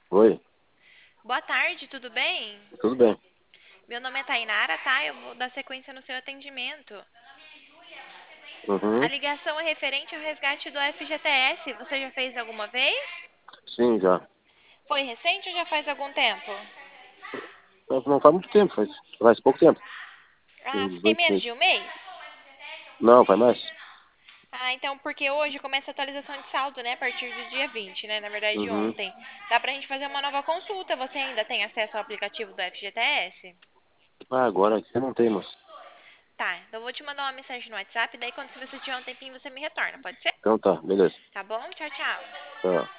Oi, Boa tarde, tudo bem? tudo bem. Meu nome é Tainara, tá? Eu vou dar sequência no seu atendimento. A Uhum. ligação é referente ao resgate do FGTS. Você já fez alguma vez? Sim, já. Foi recente ou já faz algum tempo? Não faz muito tempo, faz pouco tempo. Ah, Uns tem dois menos meses. de um mês? Não, faz mais. Ah, então porque hoje começa a atualização de saldo, né? A partir do dia 20, né? Na verdade, de Uhum. ontem. Dá pra gente fazer uma nova consulta. Você ainda tem acesso ao aplicativo do FGTS? Ah, agora aqui eu não tenho, moço. Tá, então eu vou te mandar uma mensagem no WhatsApp. Daí, quando se você tiver um tempinho, você me retorna, pode ser? Então tá, beleza. Tá bom? Tchau, tchau. Tá.